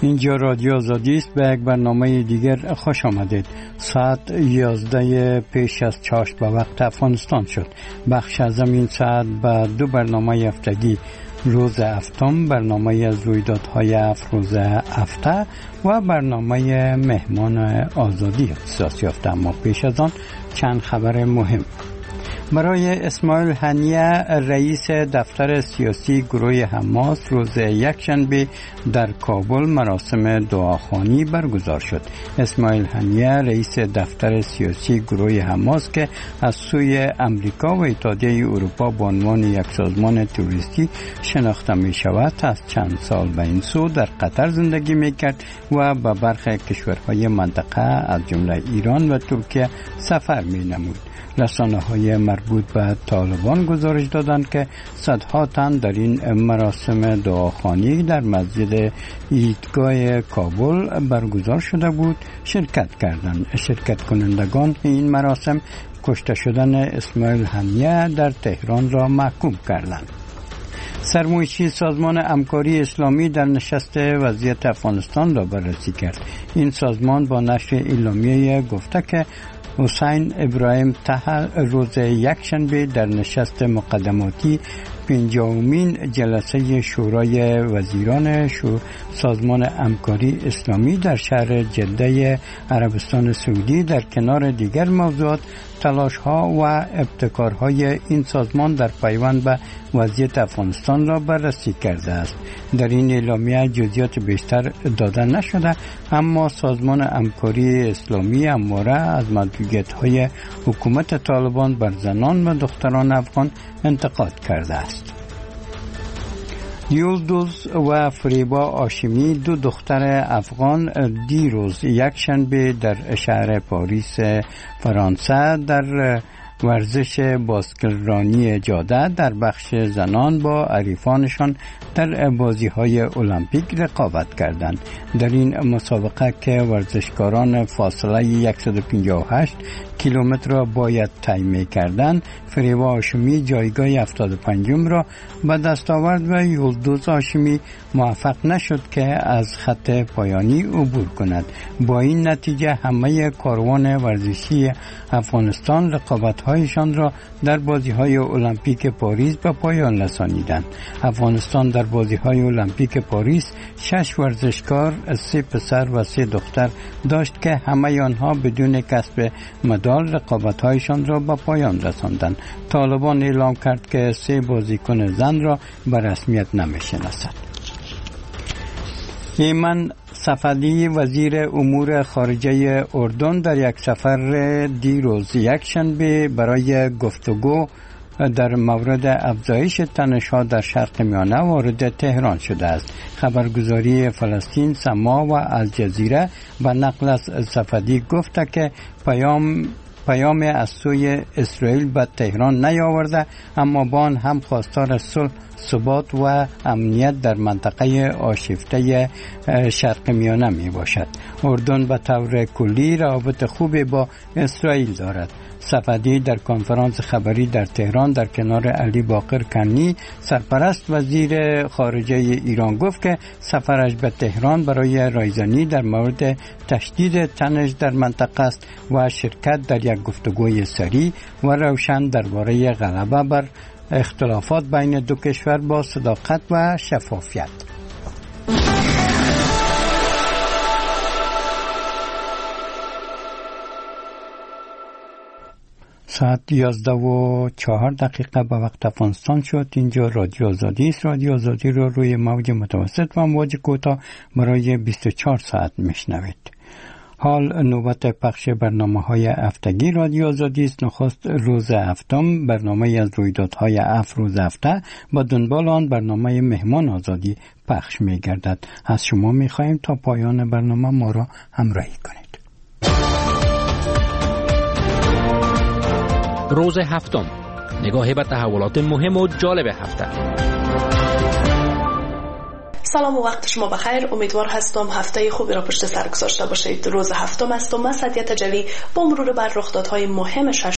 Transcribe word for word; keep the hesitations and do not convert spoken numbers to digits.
اینجا رادیو آزادی است. به یک برنامه دیگر خوش آمدید. ساعت یازده پیش از چاشت به وقت افغانستان شد. بخش از این ساعت به دو برنامه هفتگی، روز هفتم، برنامه از رویدادهای افروز هفته و برنامه مهمان آزادی اختصاص یافته. اما پیش از آن چند خبر مهم. برای اسماعیل هنیه، رئیس دفتر سیاسی گروه حماس، روز یکشنبه در کابل مراسم دعاخوانی برگزار شد. اسماعیل هنیه، رئیس دفتر سیاسی گروه حماس که از سوی امریکا و اتحادیه اروپا به عنوان یک سازمان تروریستی شناخته می شود، از چند سال به این سو در قطر زندگی می کرد و به برخی کشورهای منطقه از جمله ایران و ترکیه سفر می نمود. رسانه های مربوط به طالبان گزارش دادند که صدها تن در این مراسم دعاخوانی در مسجد عیدگاه کابل برگزار شده بود شرکت کردند. شرکت کنندگان این مراسم کشته شدن اسماعیل هنیه در تهران را محکوم کردند. سرمایشی سازمان همکاری اسلامی در نشست وضعیت افغانستان را بررسی کرد. این سازمان با نشر اعلامیه گفته که حسین ابراهیم طه روز یکشنبه در نشست مقدماتی پنجمین جلسه شورای وزیران شو سازمان همکاری اسلامی در شهر جده عربستان سعودی در کنار دیگر موضوعات تلاش ها و ابتکارهای این سازمان در پیوند به وضعیت افغانستان را بررسی کرده است. در این اعلامیه جزئیات بیشتر داده نشده، اما سازمان همکاری اسلامی همواره از محدودیت های حکومت طالبان بر زنان و دختران افغان انتقاد کرده است. یلدوز و فریبا هاشمی، دو دختر افغان، دیروز یکشنبه در شهر پاریس فرانسه در ورزش باسکتبال جاده در بخش زنان با حریفانشان در بازی‌های المپیک رقابت کردند. در این مسابقه که ورزشکاران فاصله صد و پنجاه و هشت کیلومتر را باید طی می‌کردند، فریبا هاشمی جایگاه هفتاد و پنجم را به دست آورد و یلدوز هاشمی موفق نشد که از خط پایانی عبور کند. با این نتیجه همه کاروان ورزشی افغانستان رقابت‌هایشان را در بازی‌های المپیک پاریس به پایان رسانیدند. افغانستان در بازی‌های المپیک پاریس شش ورزشکار، سه پسر و سه دختر داشت که همه آنها بدون کسب مدال رقابت‌هایشان را به پایان رساندند. طالبان اعلام کرد که سه بازیکن زن را به رسمیت نمی‌شناسد. ایمن صفدی، وزیر امور خارجه اردن، در یک سفر دیروز یکشنبه برای گفتگو در مورد افزایش تنش‌ها در شرق میانه وارد تهران شده است. خبرگزاری فلسطین، سما و الجزیره به نقل از صفدی گفته که پیام پیام از سوی اسرائیل به تهران نیاورده، اما با آن هم خواستار صلح، ثبات و امنیت در منطقه آشفته شرق میانه می باشد. اردن به طور کلی روابط خوبی با اسرائیل دارد. صفدی در کنفرانس خبری در تهران در کنار علی باقر کنی، سرپرست وزیر خارجه ایران، گفت که سفرش به تهران برای رایزنی در مورد تشدید تنش در منطقه است و شرکت در یک گفتگوی سریع و روشن درباره غلبه بر اختلافات بین دو کشور با صداقت و شفافیت. ساعت یازده و چهار دقیقه به وقت افغانستان شد. اینجا رادیو آزادی است. رادیو آزادی رو روی موج متوسط و موج کوتاه برای بیست و چهار ساعت میشنوید. حال نوبت پخش برنامه های هفتگی رادیو آزادی است. نخست روز هفتم، برنامه از رویدادهای افروز هفته، با دنبال آن برنامه مهمان آزادی پخش می گردد. از شما می خواهیم تا پایان برنامه ما را همراهی کنید. روز هفتم، نگاهی به تحولات مهم و جالب هفته. سلام و وقت شما بخیر. امیدوار هستم هفته خوبی را پشت سر گذاشته باشید. روز هفتم است و من سعدیه تجلی با مرور بر رخدادهای مهم